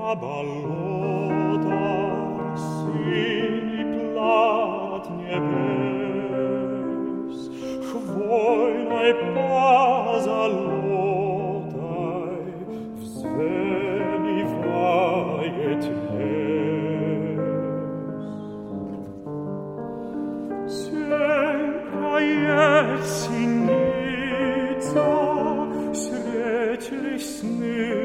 balotach syni plat niebes, chwojnej pozalotaj, wzeniwajet jest. Sęka jest synica, sreć lysny